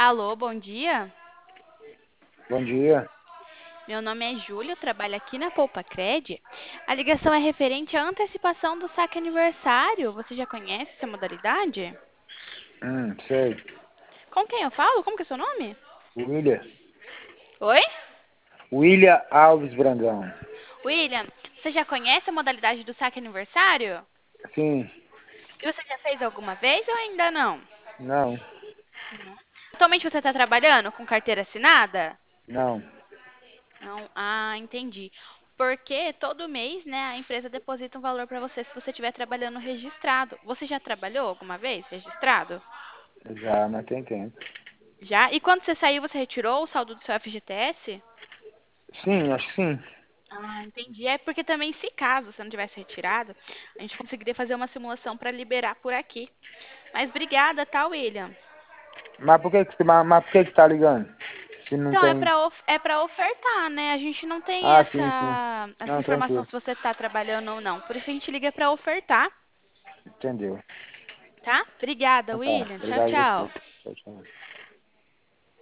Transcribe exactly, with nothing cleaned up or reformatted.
Alô, bom dia. Bom dia. Meu nome é Júlio, trabalho aqui na Poupa Cred. A ligação é referente à antecipação do saque aniversário. Você já conhece essa modalidade? Hum, sei. Com quem eu falo? Como que é seu nome? William. Oi? William Alves Brandão. William, você já conhece a modalidade do saque aniversário? Sim. E você já fez alguma vez ou ainda não? Não. Atualmente você está trabalhando com carteira assinada? Não. Não, ah, entendi. Porque todo mês, né, a empresa deposita um valor para você se você estiver trabalhando registrado. Você já trabalhou alguma vez registrado? Já, mas tem tempo. Já? E quando você saiu, você retirou o saldo do seu F G T S? Sim, acho que sim. Ah, entendi. É porque também, se caso você não tivesse retirado, a gente conseguiria fazer uma simulação para liberar por aqui. Mas obrigada, tá, William? Mas por que que, mas, mas por que que tá ligando? Se não Então, é tem... para é para ofertar, né? A gente não tem Ah, sim, sim. essa, essa Não, informação tranquilo. se você está trabalhando ou não. Por isso a gente liga para ofertar. Entendeu. Tá? Obrigada, Então tá. William. Tchau, Obrigado a você. tchau. Tchau, tchau.